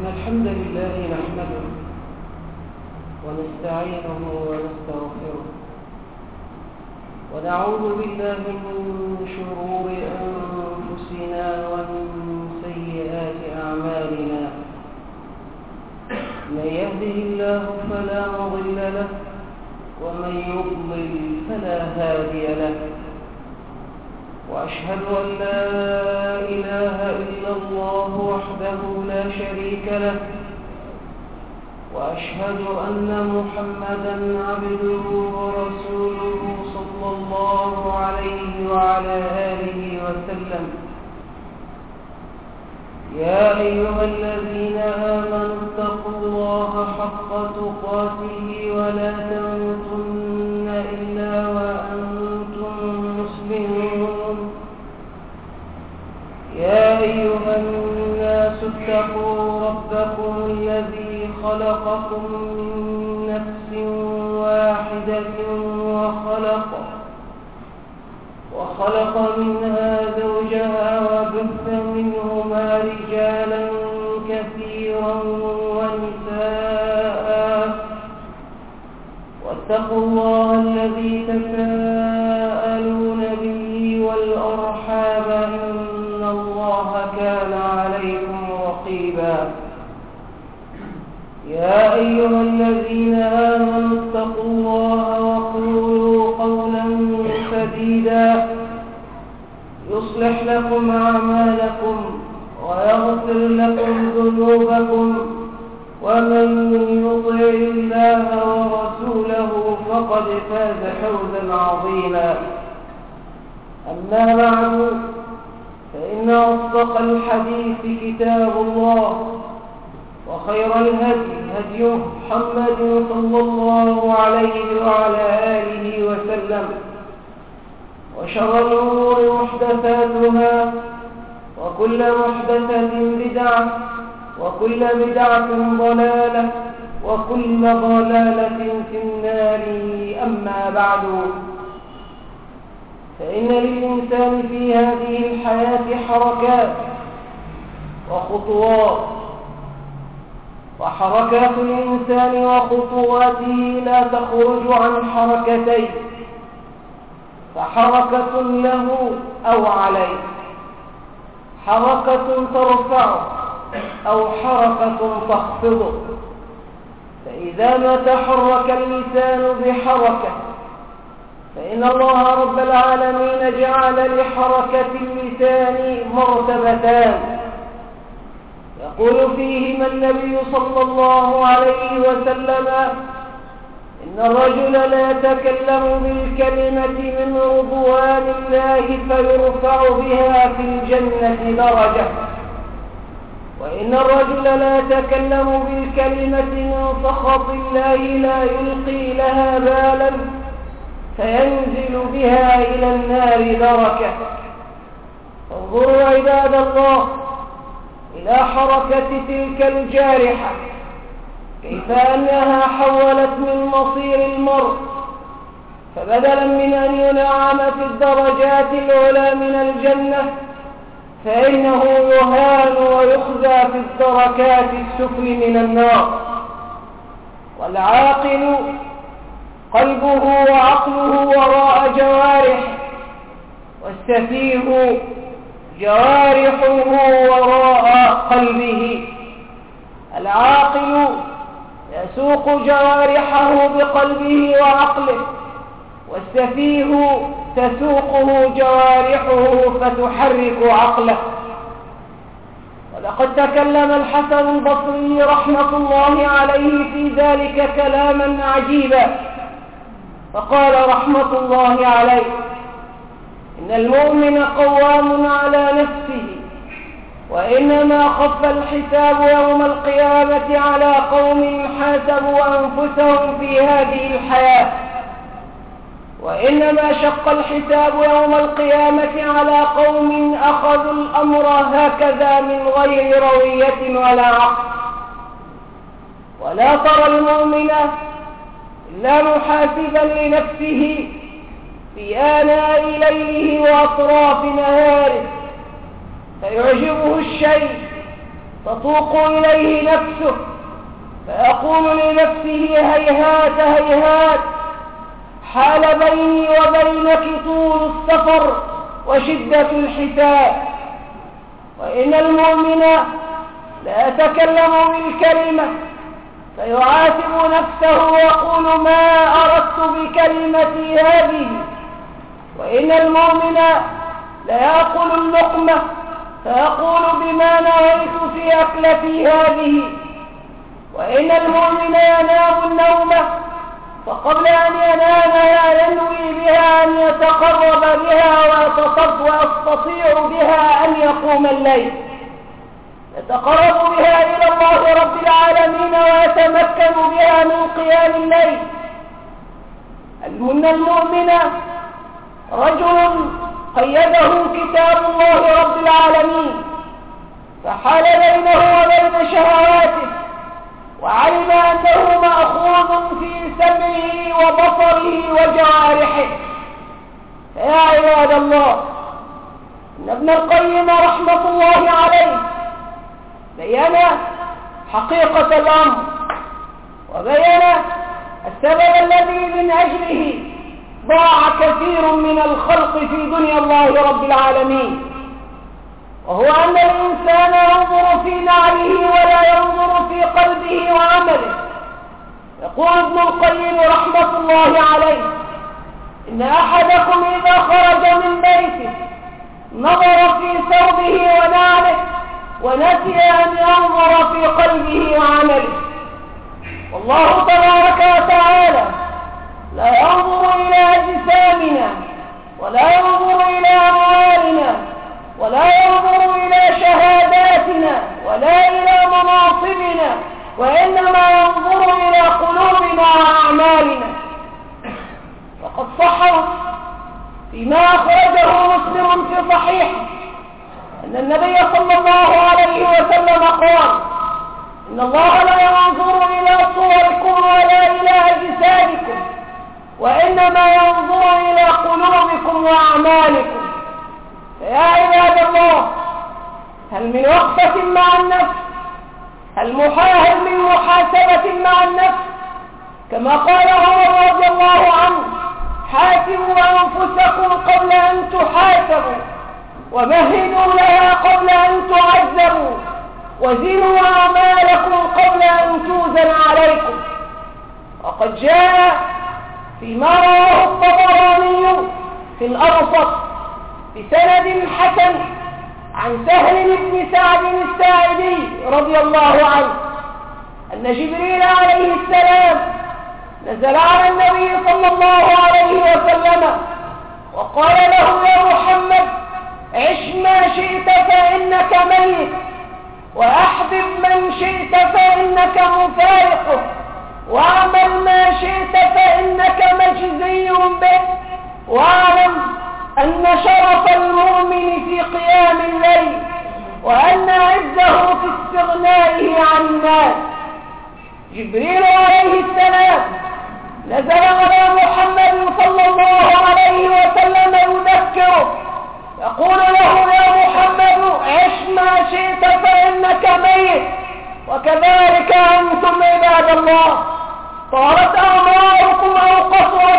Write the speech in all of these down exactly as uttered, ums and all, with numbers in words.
إن الحمد لله نحمده ونستعينه ونستغفره ونعوذ بالله من شرور أنفسنا ومن سيئات أعمالنا. من يهده الله فلا مضل له ومن يضلل فلا هادي له، وأشهد أن لا إله إلا الله وحده لا شريك له، وأشهد أن محمدًا عبده ورسوله صلى الله عليه وعلى آله وسلم. يا أيها الذين آمنوا اتقوا الله حق تقاته ولا تموتن إلا وأنتم مسلمون. يا أيها الناس اتقوا ربكم الذي خلقكم من نفس واحدة وخلق وخلق منها زوجها وبث منهما رجالا كثيرا ونساء، واتقوا الله الذي تساءلون به والأرحام إن الله كان عليكم رقيبا. يا أيها الذين آمنوا اتقوا الله وقولوا قولا سديدا يصلح لكم أعمالكم ويغفر لكم ذنوبكم، ومن يطع الله ورسوله فقد فاز فوزا عظيما. أما بعد، فإن أصدق الحديث كتاب الله، وخير الهدي هدي محمد صلى الله عليه وعلى آله وسلم، وشر الأمور محدثاتها، وكل محدثة بدعة، وكل بدعة ضلالة، وكل ضلالة في النار. أما بعد، فإن للإنسان في هذه الحياة حركات وخطوات، وحركات الإنسان وخطواته لا تخرج عن حركتين، فحركة له أو عليه، حركة ترفعه أو حركة تخفضه. فإذا ما تحرك اللسان بحركة، فإن الله رب العالمين جعل لحركة اللسان مرتبتان، يقول فيهما النبي صلى الله عليه وسلم: إن الرجل لا يتكلم بالكلمة من رضوان الله فيرفع بها في الجنة درجة، وإن الرجل لا يتكلم بالكلمة من سخط الله لا يلقي لها بالا فينزل بها إلى النار دركة. انظروا عباد الله إلى حركة تلك الجارحة، كيف أنها حولت من مصير المرء، فبدلا من أن ينعم في الدرجات العلى من الجنة، فإنه يهان ويخزى في الدركات السفل من النار. والعاقل قلبه وعقله وراء جوارحه، والسفيه جوارحه وراء قلبه. العاقل يسوق جوارحه بقلبه وعقله، والسفيه تسوقه جوارحه فتحرك عقله. ولقد تكلم الحسن البصري رحمة الله عليه في ذلك كلاما عجيبا، فقال رحمة الله عليه: إن المؤمن قوام على نفسه، وإنما خف الحساب يوم القيامة على قوم حاسبوا أنفسهم في هذه الحياة، وإنما شق الحساب يوم القيامة على قوم أخذوا الأمر هكذا من غير روية ولا عقل. ولا ترى المؤمن إلا محاسبا لنفسه في آناء ليله وأطراف نهاره، فيعجبه الشيء تطوق إليه نفسه فيقول لنفسه هيهات هيهات، حال بيني وبينك طول السفر وشدة الحساب. وإن المؤمن لا يتكلم بالكلمة فيعاتب نفسه ويقول ما أردت بكلمتي هذه. وإن المؤمن لا يأكل اللقمة فيقول بما نويت في أكلتي هذه. وإن المؤمن ينام النوم فقبل أن ينام ينوي بها أن يتقرب بها ويتصد ويستطيع بها أن يقوم الليل، يتقرب بها إلى الله رب العالمين ويتمكن بها من قيام الليل. المن المؤمن رجل قيده كتاب الله رب العالمين فحال بينه وبين شهواته، وعلم أنه مأخوذ في سمعه وبصره وجوارحه. يا عباد الله، إن ابن القيم رحمة الله عليه بيّن حقيقة الأمر وبيّن السبب الذي من أجله ضاع كثير من الخلق في دنيا الله رب العالمين، وهو أن الإنسان ينظر في نعيه ولا ينظر في قلبه وعمله. يقول ابن القيم رحمة الله عليه إن أحدكم إذا خرج من بيته نظر في ثوبه ونعله ونسي أن ينظر في قلبه وعمله. والله تبارك وتعالى لا ينظر إلى أجسامنا ولا ينظر إلى أموالنا ولا ينظر إلى شهاداتنا ولا إلى مناصبنا، وإنما ينظر إلى قلوبنا وأعمالنا. فقد صح فيما أخرجه مسلم في صحيحه أن النبي صلى الله عليه وسلم قال إن الله لا ينظر إلى صوركم ولا إلى أجسادكم، وإنما ينظر إلى قلوبكم وأعمالكم. فيا عباد الله، هل من وقفة مع النفس؟ هل محاهل من محاسبة مع النفس؟ كما قال عمر رضي الله عنه حاسبوا أنفسكم قبل أن تحاسبوا ومهدوا لها قبل أن تعذبوا وزنوا أعمالكم قبل أن توزن عليكم. وقد جاء فيما رواه الطبراني في الأوسط بسند حسن عن سهل بن سعد الساعدي رضي الله عنه أن جبريل عليه السلام نزل على النبي صلى الله عليه وسلم وقال له يا محمد عش ما شئت فإنك ميت، وأحبب من شئت فإنك مفارقه، واعمل ما شئت فإنك مجزي به، واعلم أن شرف المؤمن في قيام الليل وأن عزه في استغنائه عن الناس. جبريل عليه السلام نزل على محمد صلى الله عليه وسلم يذكره يقول له يا محمد عش ما شئت فإنك ميت. وكذلك أنتم عباد الله، طالت أعماركم أو قصرت،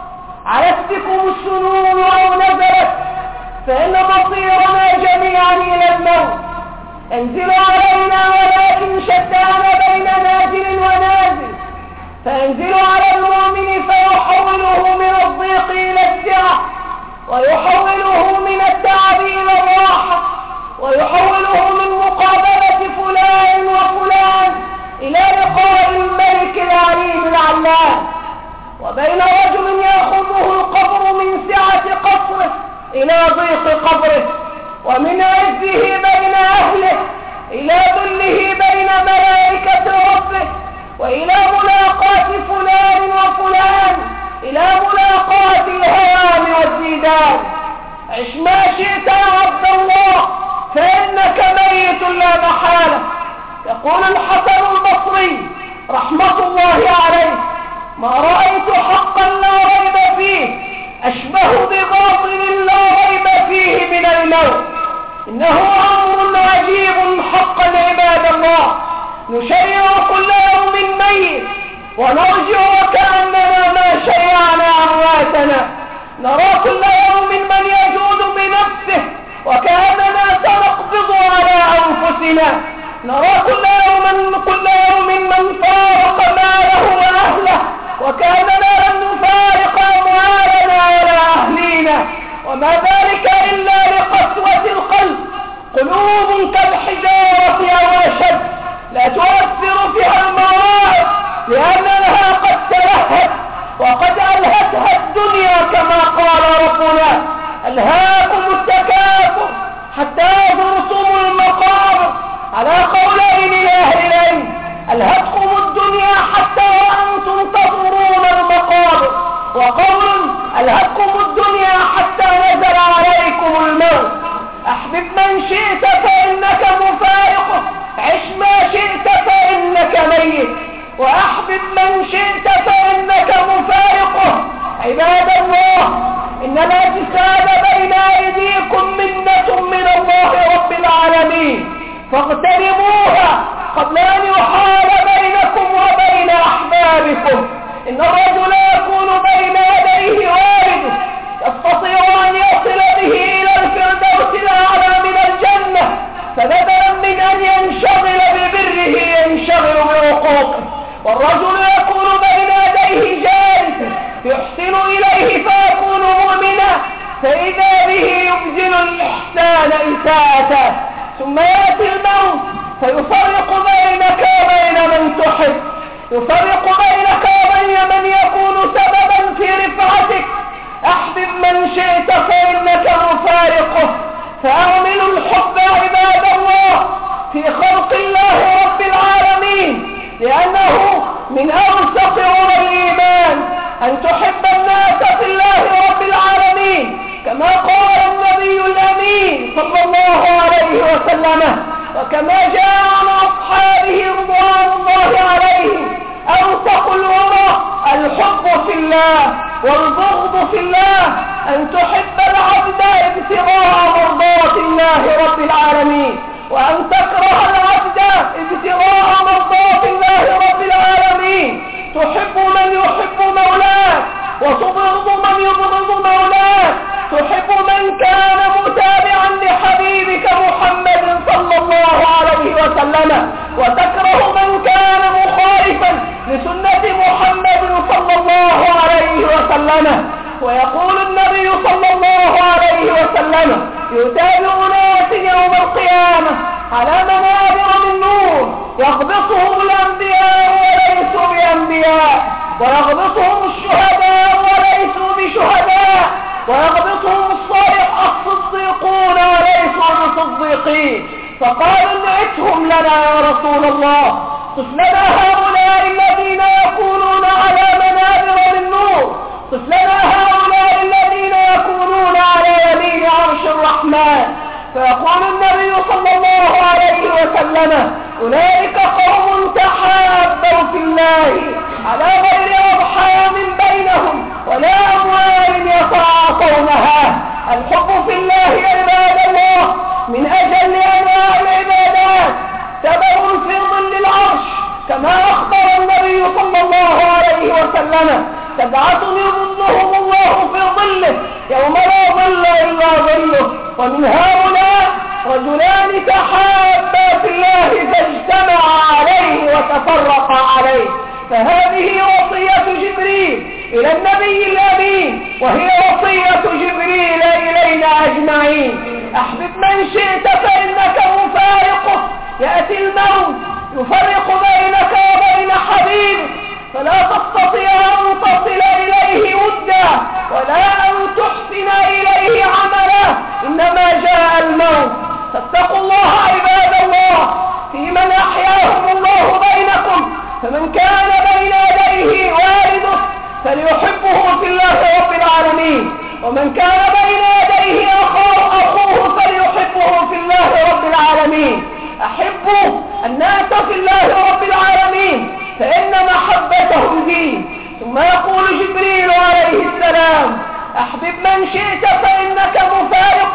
عرفتكم السنون أو نزلت، فإن مصيرنا جميعا إلى الموت. انزل علينا ولكن شتان بين نازل ونازل، فينزل على المؤمن فيحوله من الضيق إلى السعة، ويحوله من التعب إلى الراحة، ويحوله من مقابلة فلان وفلان إلى لقاء الملك العليم العلام. وبين رجل يأخذه القبر من سعة قصره إلى ضيق قبره، ومن عزه بين أهله إلى ذله بين ملائكة ربه، وإلى ملاقاة فلان وفلان إلى ملاقاة الهوام والزيدان. عش ما شئت يا عبد الله فإنك ميت لا محالة. يقول الحسن البصري رحمة الله عليه ما رأيت حقا لا ريب فيه أشبه بباطل لا ريب فيه من الموت. إنه أمر عجيب حقا عباد الله. نشيع كل يوم ميت ونرجع وكأننا ما شيعنا أمواتنا. نرى كل يوم من يجود بنفسه وكأننا سنقبض على أنفسنا. نرى كل يوم كل يوم من فارق ماله وأهله وكأننا لم نفارق أموالنا ولا أهلينا، وما ذلك إلا لقسوة القلب. قلوب كالحجارة أو أشد لا تؤثر فيها المواعظ لأنها قد تلهت وقد ألهتها الدنيا، كما قال ربنا: ألهاكم التكاثر حتى زرتم المقابر. على قولين لأهل العلم: ألهتكم الدنيا حتى وأنتم تزورون المقابر، وقول: ألهتكم الدنيا حتى نزل عليكم الموت. أحبب من شئت فإنك مفارقه، عش ما شئت فإنك ميت، وأحبب من شئت فإنك مفارقه. عباد الله، إن الأجساد بين أيديكم منة من الله رب العالمين، فاغتنموها قبل أن يحال بينكم وبين أحبابكم. إن الرجل يكون بين يديه والده يستطيع أن يصل به إلى الفردوس الأعلى من الجنة، فبدلا من أن ينشغل ببره ينشغل بعقوقه. والرجل يكون بين يديه جالسا يحسن إليه فيكون مؤمنا، فإذا به يبذل الإحسان إساءته، ثم يأتي الموت فيفرق بينك وبين من تحب، يفرق بينك وبين من يكون سببا في رفعتك. أحبب من شئت فإنك مفارقه. فأعملوا الحب عباد الله في خلق الله رب العالمين، لأنه من أوثق عرى الإيمان أن تحب الناس في الله رب العالمين، كما قال النبي الأمين صلى الله عليه وسلم، وكما جاء عن أصحابه رضوان الله عليهم: أوثق العرى الحب في الله والبغض في الله، أن تحب العبد ابتغاء مرضات الله رب العالمين، وأن تكره العبد ابتغاء مرضات الله رب العالمين. تحب من يحب مولاك وتبغض من يبغض مولاك، تحب من كان متابعا لحبيبك محمد صلى الله عليه وسلم، وتكره من كان مخالفا لسنة محمد صلى الله عليه وسلم. ويقول النبي صلى الله عليه وسلم: يتابع ناس يوم القيامة على منابر من نور، يغبطهم الأنبياء وليسوا بأنبياء، ويغبطهم الشهداء وليسوا بشهداء، ويغبطهم الصالح الصديقون وليسوا بصديقين. فقالوا: انعتهم لنا يا رسول الله، صف لنا هؤلاء الذين يكونون على منابر من نور، صف لنا هؤلاء الذين يكونون على يمين عرش الرحمن. فيقول النبي صلى الله عليه وسلم: أولئك قوم تحابوا في الله على غير أرحام بينهم ولا أموال يتعاطونها. الحب في الله عباد الله من أجل أنواع العبادات سبب في ظل العرش، كما أخبر النبي صلى الله عليه وسلم: سبعة يظلهم الله في ظله يوم لا ظل إلا ظله. ومن هؤلاء رجلان تحابا في الله فاجتمعا عليه وتفرقا عليه. فهذه وصية جبريل إلى النبي الأمين، وهي وصية جبريل إلينا أجمعين. أحبب من شئت فإنك مفارقه. يأتي الموت يفرق بينك وبين حبيبك، فلا تستطيع أن تصل إليه ودا ولا أن تحسن إليه عملا، إنما جاء الموت. فاتقوا الله عباد الله في من أحياهم الله بينكم، فمن كان بين يديه والده فليحبه في الله رب العالمين، ومن كان بين يديه أخوه, أخوه فليحبه في الله رب العالمين. أحبوا الناس في الله رب العالمين فإن محبتهم دين. ثم يقول جبريل عليه السلام: أحبب من شئت فإنك مفارقه.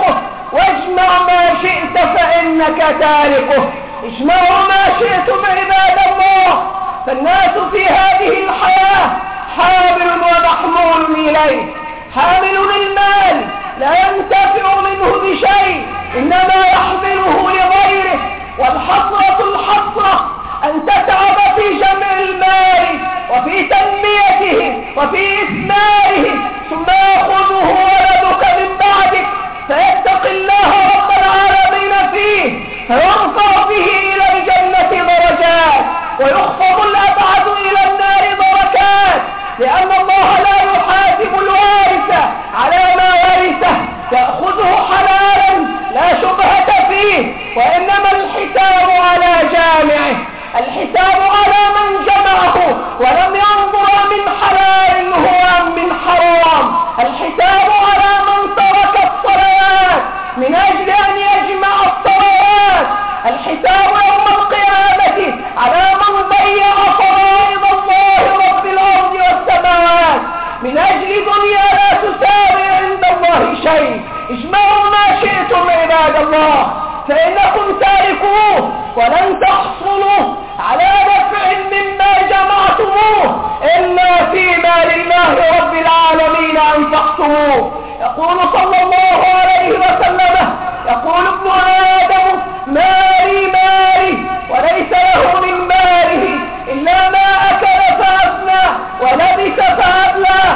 واجمع ما شئت فإنك تاركه. اجمعوا ما شئتم عباد الله. فالناس في هذه الحياة حامل ومحمول إليه. حامل المال لا ينتفع منه بشيء، إنما يحمله لغيره. والحسرة الحسرة أن تتعب في جمع المال وفي تنميته وفي إثماره، ثم يأخذه ولدك من بعدك فيتقي الله رب العالمين فيه، فيرفع به إلى الجنة درجات ويخفض الأبعد إلى النار دركات، لأن الله لا يحاسب الوارث على ما ورثه، يأخذه حلالا لا شبهة فيه، وإنما الحساب على جامعه، الحساب على من جمعه ولم ينظر من حلال هو أم من حرام، الحساب على من ترك الصلوات من أجل أن يجمع الصلوات، الحساب يوم القيامة على من ضيع فرائض الله رب الأرض والسماوات من أجل دنيا لا تساوي عند الله شيء. اجمعوا ما شئتم عباد الله فإنكم تاركوه ولن تحصلوا على نفع مما جمعتموه إلا فيما لله رب العالمين أنفقتموه. يقول صلى الله عليه وسلم، يقول ابن آدم مالي مالي، وليس له من ماله إلا ما أكل فأفنى ولبس فأبلى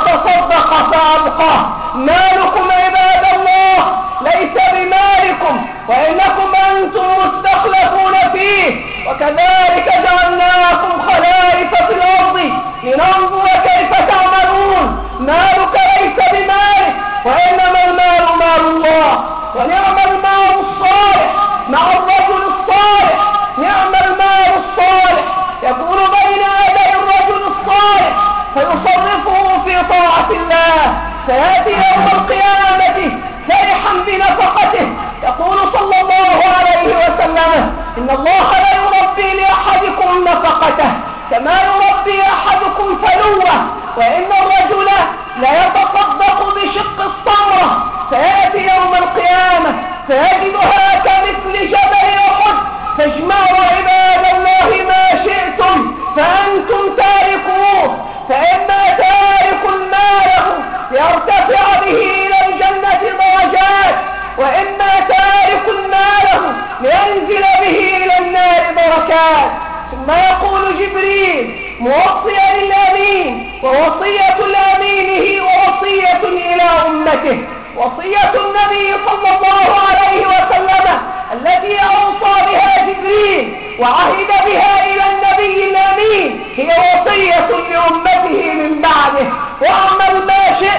وتصدق فأبقى. مالكم عباد الله ليس بمالكم، وإنكم أنتم مستخلفون فيه، وكذلك جعلناكم خلائف في الأرض لننظر كيف تعملون. مالك ليس بمالك، وإنما المال مال الله. ونعم المال الصالح مع الرجل الصالح، نعم المال الصالح يكون بين يدي الرجل الصالح فيصرفه في طاعة الله، سيأتي يوم القيامة فرحا بنفقته. يقول صلى الله عليه وسلم إن الله لا يربي لأحدكم نفقته كما يربي أحدكم فلوه، وإن الرجل لا يتصدق بشق الصمرة، سيأتي يوم القيامة فيجدها كمثل جبل أحد. فاجمعوا عباد الله ما شئتم فأنتم تاركوه، فإما تارك ماله ليرتفع به إلى الجنة درجات، وإما تارك ماله لينزل به إلى النار دركات. ثم يقول جبريل موصيا للأمين، ووصية الأمين هي وصية إلى أمته، وصية النبي صلى الله عليه وسلم التي أوصى بها جبريل وعهد بها إلى النبي الأمين هي وصية لأمته من بعده. واعمل ما شئت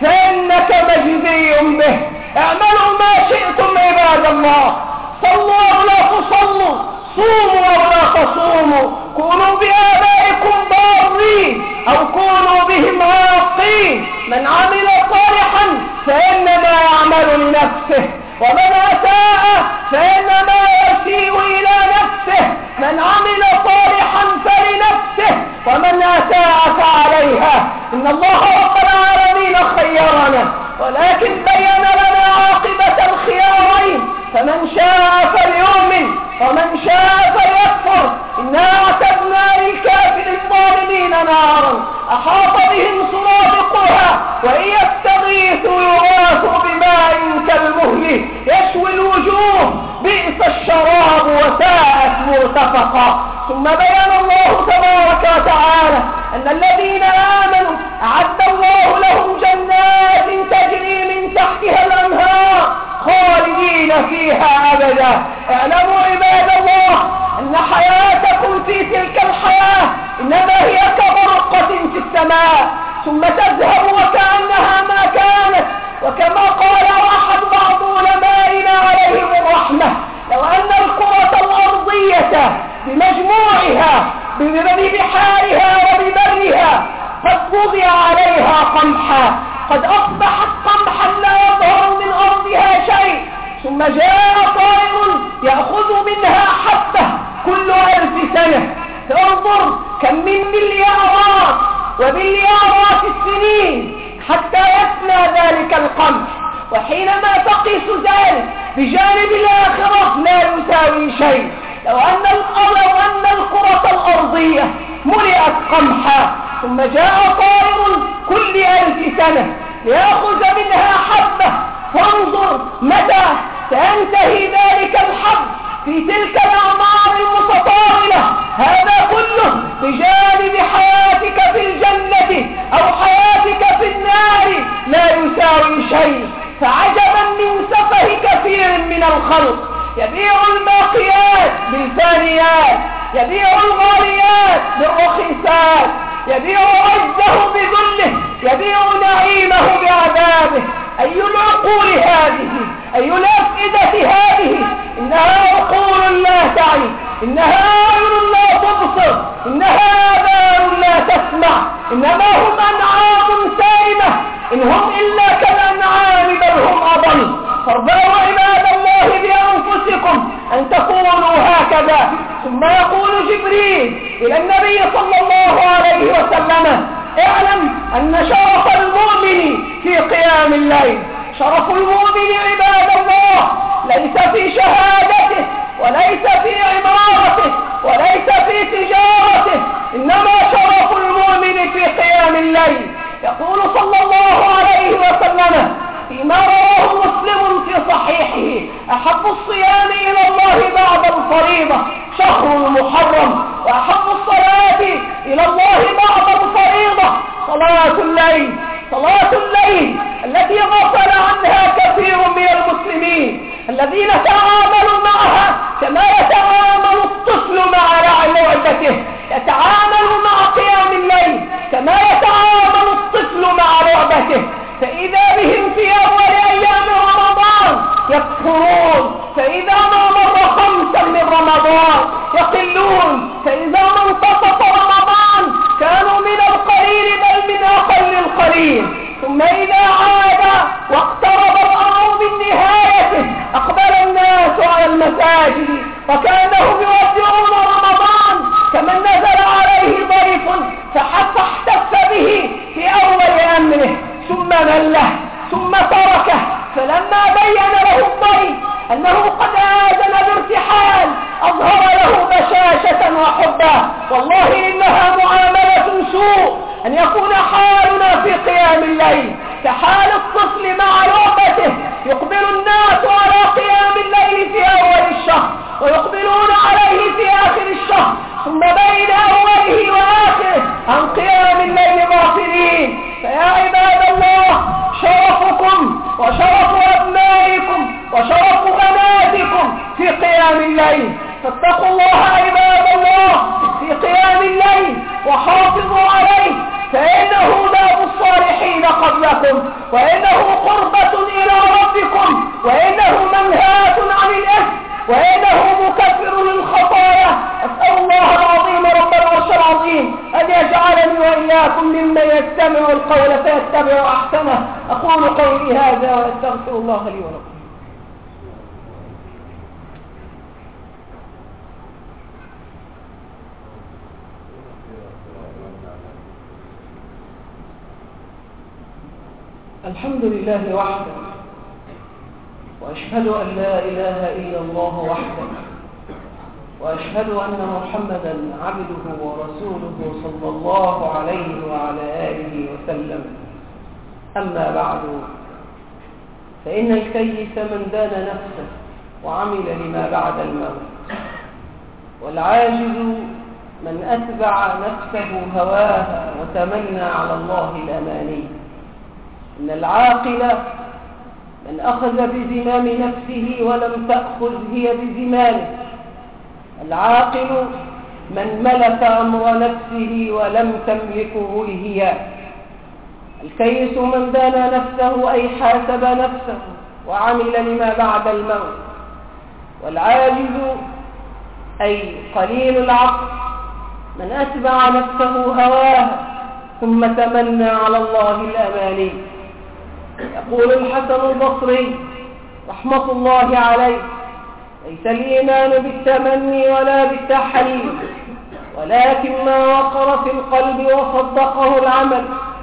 فإنك مجزي به. اعملوا ما شئتم عباد الله، صلوا أو لا تصلوا، صوموا أو لا تصوموا، كونوا بآبائكم بارين أو كونوا بهم عاقين. من عمل صالحا فإنما يعمل لنفسه، ومن أساء فإنما يسيء إلى نفسه. من عمل صالحا فلنفسه ومن أساء فعليها. إن الله رب العالمين خيرنا، ولكن بين لنا عاقبة الخيارين، فمن شاء فليؤمن ومن شاء فليكفر. إنا أعتدنا للكافر الظالمين نارا أحاط بهم سرادقها، وإن يستغيثوا يغاثوا بماء كالمهل يشوي الوجوه، بئس الشراب وساءت مرتفقا. ثم بين الله تبارك وتعالى أن الذين آمنوا أعد الله لهم جنات تجري من تحتها الأنهار خالدين فيها أبدا. اعلموا عباد الله أن حياتكم في تلك الحياة إنما هي كبرقة في السماء ثم تذهب وكأنها ما كانت. وكما قال أحد بعض علمائنا عليهم الرحمة، لو أن الكرة الأرضية بمجموعها ببحارها وببرها قد وضع عليها قمحا، قد أصبحت قمحا لا يظهر من أرضها شيء، ثم جاء طائر يأخذ منها حبة كل ألف سنة، فانظر كم من مليارات ومليارات السنين حتى يفنى ذلك القمح. وحينما تقيس ذلك بجانب الآخرة لا يساوي شيء. لو أن لو أن الكرة الأرضية ملئت قمحا ثم جاء طائر كل ألف سنة ليأخذ منها حبة، فانظر متى سينتهي ذلك الحب في تلك الأعمار المتطاولة. هذا كله بجانب حياتك في الجنة أو حياتك في النار لا يساوي شيء. فعجبا من سفه كثير من الخلق، يبيع الباقيات بالفانيات، يبيع الغاليات بالرخيصات، يبيع عزه بذله، يبيع نعيمه بعذابه. أي العقول هذه؟ أي الأفئدة هذه؟ إنها عقول لا تعي، إنها أعين لا تبصر، إنها آذان لا تسمع، إنما هم أنعام سائمة، إن هم إلا كالأنعام بل هم أضل. فارضوا عباد الله بأنفسكم أن تكونوا هكذا. ثم يقول جبريل إلى النبي صلى الله عليه وسلم: اعلم أن شرف المؤمن في قيام الليل. شرف المؤمن عباد الله ليس في شهادته وليس في عمارته وليس في تجارته، إنما شرف المؤمن في قيام الليل. يقول صلى الله عليه وسلم فيما رواه مسلم في صحيحه: أحب الصيام إلى الله بعد الفريضة شهر المحرم، وأحب الصلاة إلى الله بعد الفريضة صلاة الليل. صلاة الليل التي غفل عنها كثير من المسلمين، الذين تعاملوا معها كما يتعامل الطفل مع لعبته، يتعامل مع قيام الليل كما يتعامل الطفل مع لعبته. فإذا بهم في أول أيام رمضان يكفرون، فإذا ما مر خمسا من رمضان يقلون، فإذا ما انتصف رمضان كانوا من القليل بل من أقل القليل. ثم إذا عاد واقترب الأمر بالنهاية أقبل الناس على المساجد وكانهم يودعون رمضان كمن نزل عليه ضيف فحتى احتف به في أول أمره، ثم مله ثم تركه. فلما بين له الضيف أنه قد آذن بارتحال أظهر له بشاشة وحبا. والله إنها معاملة سوء أن يكون حالنا في قيام الليل كحال الطفل مع لعبته. يقبل الناس على قيام الليل في أول الشهر ويقبلون عليه في آخر الشهر، ثم بين أوله وآخره عن قيام الليل غافلين. فيا عباد الله، شرفكم وشرف أبنائكم وشرف بناتكم في قيام الليل. فاتقوا الله عباد الله في قيام الليل وحافظوا عليه، فإنه داب الصالحين قبلكم، وإنه قربة إلى ربكم، وإنه منهاة عن الإثم، وإنه مكفر للخطايا. أسأل الله العظيم رب العرش العظيم أن يجعلني وإياكم ممن يستمع القول فيتبع أحسنه. أقول قولي هذا وأستغفر الله لي ولكم. الحمد لله وحده، وأشهد أن لا إله إلا الله وحده، وأشهد أن محمدا عبده ورسوله صلى الله عليه وعلى آله وسلم. أما بعد، فإن الكيس من دان نفسه وعمل لما بعد الموت، والعاجز من أتبع نفسه هواها وتمنى على الله الأماني. إن العاقل من أخذ بزمام نفسه ولم تأخذ هي بزمانه. العاقل من ملك أمر نفسه ولم تملكه هي. الكيس من دان نفسه أي حاسب نفسه وعمل لما بعد الموت. والعاجز أي قليل العقل من أتبع نفسه هواها ثم تمنى على الله الأماني. يقول الحسن البصري رحمة الله عليه: ليس الإيمان بالتمني ولا بالتحليل، ولكن ما وقر في القلب وصدقه العمل.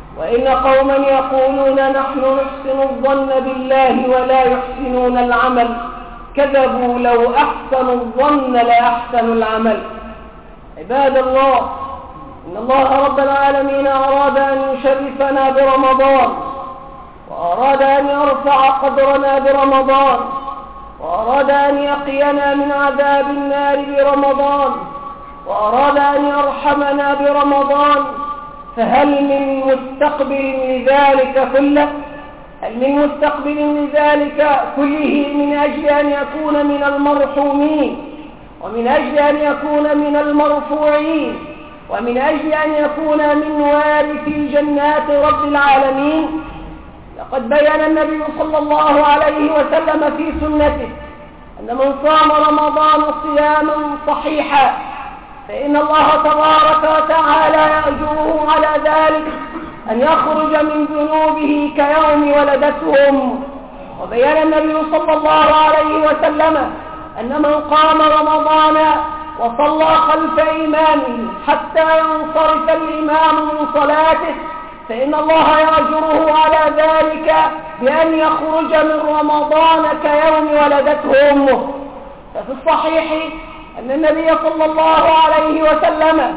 وإن قوما يقولون نحن نحسن الظن بالله ولا يحسنون العمل كذبوا لو أحسنوا الظن لأحسنوا العمل. عباد الله، إن الله رب العالمين أراد أن يشرفنا برمضان، وأراد أن يرفع قدرنا برمضان، وأراد أن يقينا من عذاب النار برمضان، وأراد أن يرحمنا برمضان. فهل من مستقبل لذلك كله؟ هل من مستقبل لذلك كله من أجل أن يكون من المرحومين، ومن أجل أن يكون من المرفوعين، ومن أجل أن يكون من وارثي جنات رب العالمين؟ لقد بين النبي صلى الله عليه وسلم في سنته أن من صام رمضان صياما صحيحا فإن الله تبارك وتعالى يأجره على ذلك أن يخرج من ذنوبه كيوم ولدته أمه. وبين النبي صلى الله عليه وسلم أن من قام رمضان وصلى خلف إمامه حتى ينصرف الإمام من صلاته فإن الله يأجره على ذلك بأن يخرج من رمضان كيوم ولدته أمه. ففي الصحيح أن النبي صلى الله عليه وسلم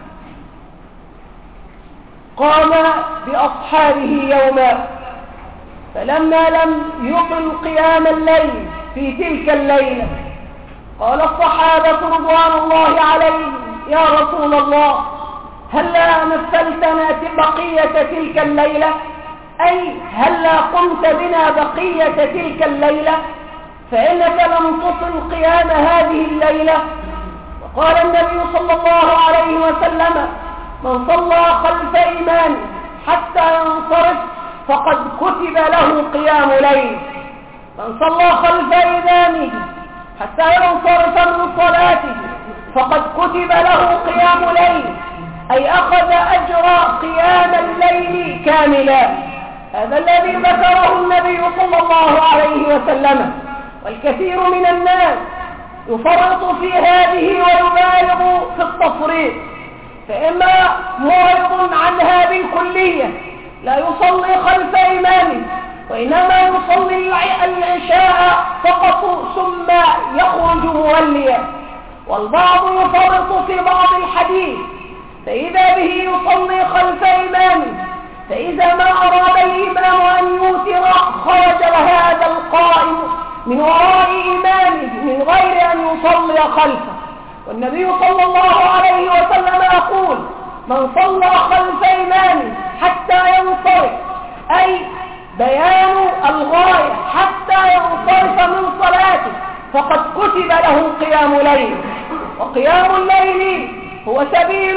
قام بأصحابه يوما، فلما لم يطل قيام الليل في تلك الليلة قال الصحابة رضوان الله عليهم: يا رسول الله، هلا مثلتنا بقية تلك الليلة؟ أي هلا قمت بنا بقية تلك الليلة فإنك لم تصل قيام هذه الليلة. وقال النبي صلى الله عليه وسلم: من صلى خلف إمامه حتى ينصرف فقد كتب له قيام ليل. من صلى خلف إمامه حتى ينصرف من صلاته فقد كتب له قيام ليل، أي أخذ أجر قيام الليل كاملا. هذا الذي ذكره النبي صلى الله عليه وسلم. والكثير من الناس يفرط في هذه ويبالغ في التفريط، فإما معرض عنها بالكلية لا يصلي خلف إمامه وإنما يصلي العشاء فقط ثم يخرج موليا، والبعض يفرط في بعض الحديث فإذا به يصلي خلف إمامه، فإذا ما أراد الإمام أن يوتر خرج هذا القائم من وراء إمامه من غير أن يصلي خلفه. والنبي صلى الله عليه وسلم يقول: من صلى خلف إمامه حتى ينصرف، أي بيان الغاية حتى ينصرف من صلاته فقد كتب له قيام ليل. وقيام الليل هو سبيل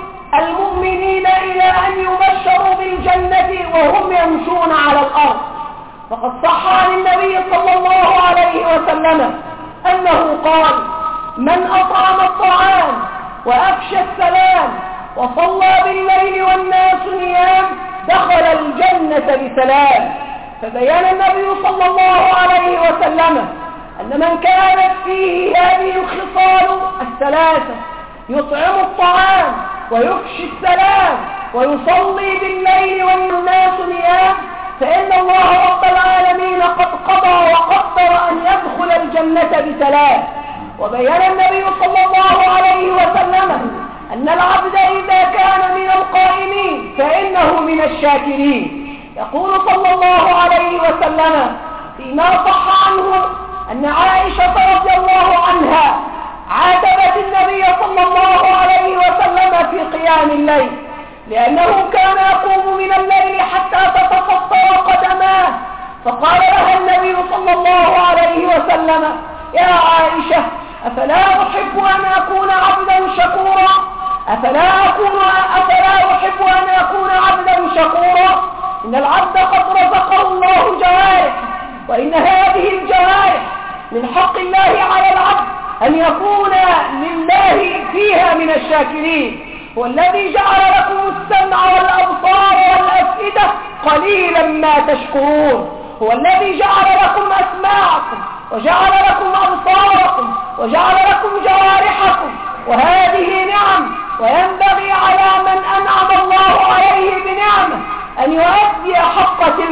المؤمنين إلى أن يبشروا بالجنة وهم يمشون على الأرض. فقد صح عن النبي صلى الله عليه وسلم أنه قال: من أطعم الطعام وأفشى السلام وصلى بالليل والناس نيام دخل الجنة بسلام. فبيان النبي صلى الله عليه وسلم أن من كانت فيه هذه الخصال الثلاثة: يطعم الطعام ويفشي السلام ويصلي بالليل والناس نيام، فإن الله رب العالمين قد قضى وقدر أن يدخل الجنة بسلام. وبيان النبي صلى الله عليه وسلم أن العبد إذا كان من القائمين فإنه من الشاكرين. يقول صلى الله عليه وسلم فيما صح عنه أن عائشة رضي الله عنها عاتبت النبي صلى الله عليه وسلم في قيام الليل لأنه كان يقوم من الليل حتى تتفطر قدماه، فقال لها النبي صلى الله عليه وسلم: يا عائشة، أفلا أحب أن أكون عبدا شكورا؟ أفلا أكون أفلا أحب أن أكون عبدا شكورا؟ إن العبد قد رزقه الله جوارح، وإن هذه الجوارح من حق الله على العبد أن يكون لله فيها من الشاكرين. هو الذي جعل لكم السمع والأبصار والأفئدة قليلا ما تشكرون. هو الذي جعل لكم أسماعكم وجعل لكم أبصاركم وجعل لكم جوارحكم، وهذه نعم، وينبغي على من أنعم الله عليه بنعمة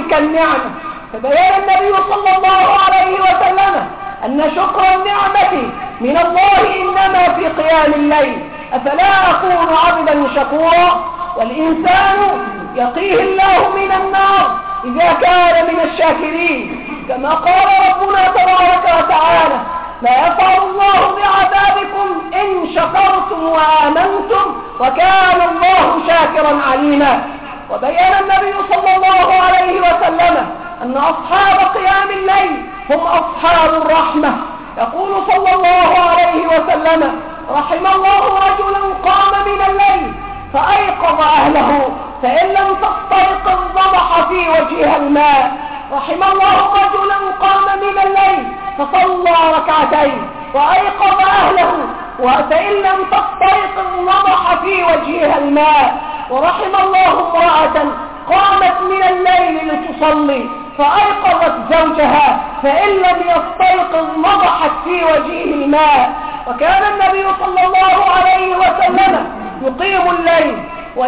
تلك النعمة. فبيان النبي صلى الله عليه وسلم أن شكر النعمة من الله إنما في قيام الليل. أفلا أكون عبدا شكورا؟ والإنسان يقيه الله من النار إذا كان من الشاكرين، كما قال ربنا تبارك وتعالى: لا يفعل الله بعذابكم إن شكرتم وآمنتم وكان الله شاكرا عليما. وبيان النبي صلى الله عليه وسلم أن أصحاب قيام الليل هم أصحاب الرحمة. يقول صلى الله عليه وسلم: رحم الله رجلا قام من الليل فأيقظ أهله فإن لم تستيقظ ضبح في وجهها الماء. رحم الله رجلا قام من الليل فصلى ركعتين وأيقظ أهله فإن لم تستيقظ ضبح في وجهها الماء. ورحم الله امرأة قامت من الليل لتصلي فأيقظت زوجها فإن لم يستيقظ نضحت في وجهه الماء. وكان النبي صلى الله عليه وسلم يقيم الليل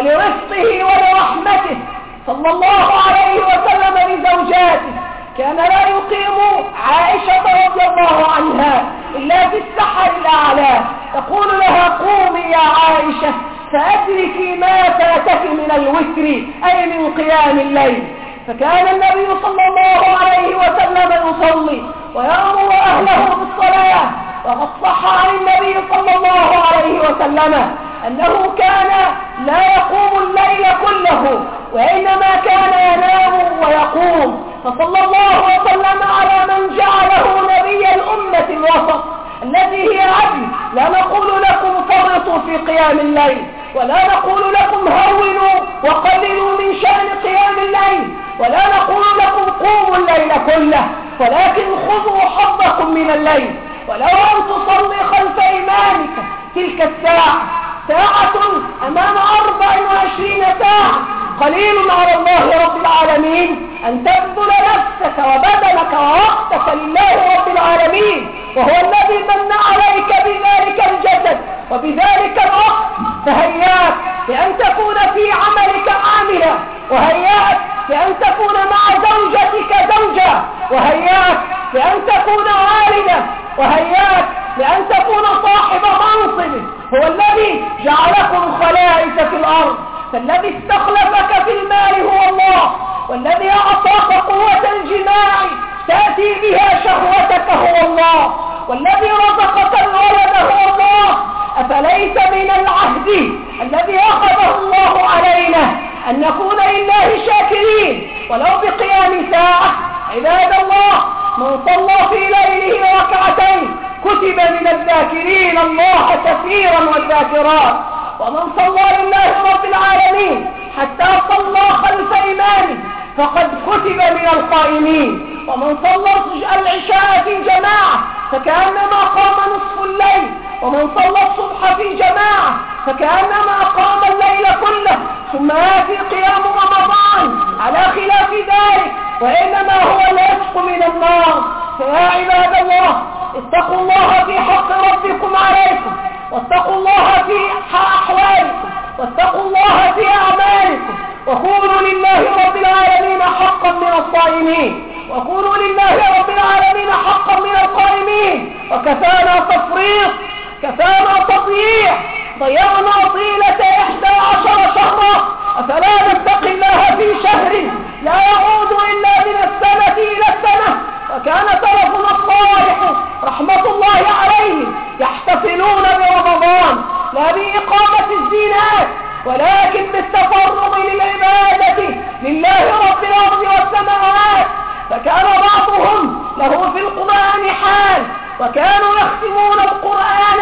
ولرفقه ولرحمته صلى الله عليه وسلم لزوجاته. كان لا يقيم عائشة رضي الله عنها إلا في السحر الأعلى، يقول لها: قومي يا عائشة فأدركي ما فاتك من الوتر أي من قيام الليل. فكان النبي صلى الله عليه وسلم يصلي ويأمر أهله بالصلاة. وقد صح عن النبي صلى الله عليه وسلم أنه كان لا يقوم الليل كله وإنما كان ينام ويقوم. فصلى الله وسلم على من جعله نبي الأمة الوسط التي هي عدل. لا نقول لكم فرطوا في قيام الليل ولا نقول لكم هونوا وقللوا من شأن قيام الليل ولا نقول لكم قوموا الليل كله، ولكن خذوا حظكم من الليل. ولو أن تصلي خلف إمامك تلك الساعة، ساعة أمام أربع وعشرين ساعة، قليل على الله رب العالمين أن تبذل نفسك وبدنك ووقتك لله رب العالمين، وهو الذي من عليك بذلك الجسد وبذلك الوقت. فهياك بأن تكون في عملك عاملا، وهياك بأن تكون مع زوجتك زوجة، وهياك بأن تكون والدا، وهياك بأن تكون صاحب منصب. هو الذي جعلكم خلائف في الأرض. فالذي استخلفك في المال هو الله، والذي أعطاك قوة الجماع تأتي بها شهوتك هو الله، والذي رزقك الولد هو الله. أفليس من العهد الذي أخذه الله علينا أن نكون لله شاكرين ولو بقيام ساعة؟ عباد الله، من صلى في ليله ركعتين كتب من الذاكرين الله كثيرا والذاكرات. ومن صلى لله رب العالمين حتى صلى خلف إمامه فقد كتب من القائمين. ومن صلى العشاء في جماعة فكأنما قام نصف الليل، ومن صلى الصبح في جماعة فكأنما قام الليل كله. ثم يأتي قيام رمضان على خلاف ذلك، وإنما هو العتق من النار. فيا عباد الله، اتقوا الله في حق ربكم عليكم، واتقوا الله في أحوالكم، واتقوا الله في أعمالكم، وكونوا لله رب العالمين حقا من الصائمين، وكونوا لله رب العالمين حقا من القائمين. وكفانا تفريط، كفانا تضييع، ضيعنا طيلة إحدى عشر شهرا. أفلا نتقي الله في شهر لا يعود إلا من السنة إلى السنة؟ وكان سلفنا الصالح رحمة الله عليهم يحتفلون برمضان لا بإقامة الزينات ولكن بالتفرغ للعبادة لله رب الأرض والسماوات. فكان بعضهم له في القرآن حال، وكانوا يختمون القرآن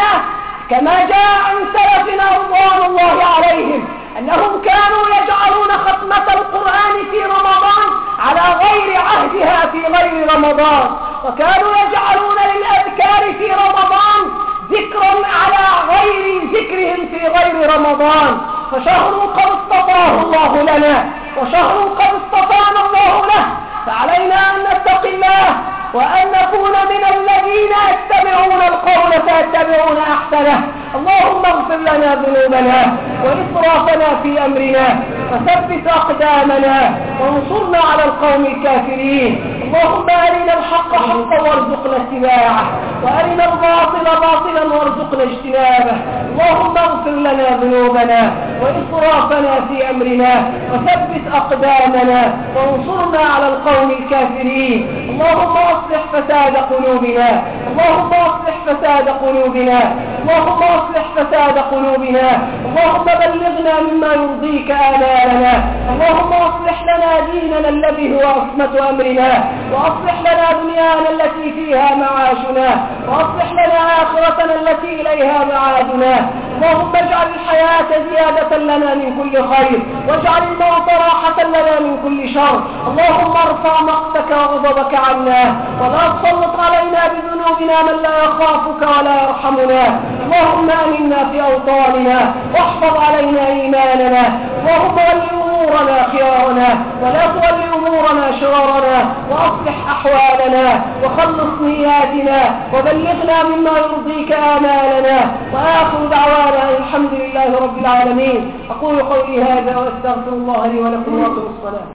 كما جاء عن سلفنا رضوان الله عليهم أنهم كانوا يجعلون ختمة القرآن في رمضان على غير عهدها في غير رمضان، وكانوا يجعلون للأذكار في رمضان ذكرا على غير ذكرهم في غير رمضان. فشهر قد اصطفاه الله لنا، وشهر قد اصطفانا الله له، فعلينا أن نتقي الله وأن نكون من الذين يتبعون القول فيتبعون أحسنه. اللهم اغفر لنا ذنوبنا وإسرافنا في أمرنا وثبت أقدامنا وانصرنا على القوم الكافرين. اللهم أرنا الحق حقا وارزقنا اتباعه وأرنا الباطل باطلا وارزقنا اجتنابه. اللهم اغفر لنا ذنوبنا وإسرافنا في أمرنا وثبت أقدامنا وانصرنا على القوم الكافرين. اللهم أصلح فساد قلوبنا اللهم أصلح فساد قلوبنا اللهم أصلح فساد قلوبنا اللهم بلغنا مما يرضيك آمالنا. اللهم أصلح لنا ديننا الذي هو عصمة أمرنا وأصلح لنا دنيانا التي فيها معاشنا وأصلح لنا آخرتنا التي إليها معادنا. اللهم اجعل الحياة زيادة لنا من كل خير واجعل الموت راحة لنا من كل شر. اللهم ارفع مقتك وغضبك عنا ولا تسلط علينا بذنوبنا من لا يخافك ولا يرحمنا. اللهم آمنا في أوطاننا واحفظ علينا إيماننا. اللهم ول أمورنا خيارنا ولا تول أمورنا شرارنا وأصلح أحوالنا وخلص نياتنا وبلغنا مما يرضيك آمالنا. وآخر دعوانا الحمد لله رب العالمين. أقول قولي هذا وأستغفر الله لي ولكم وأقم الصلاة.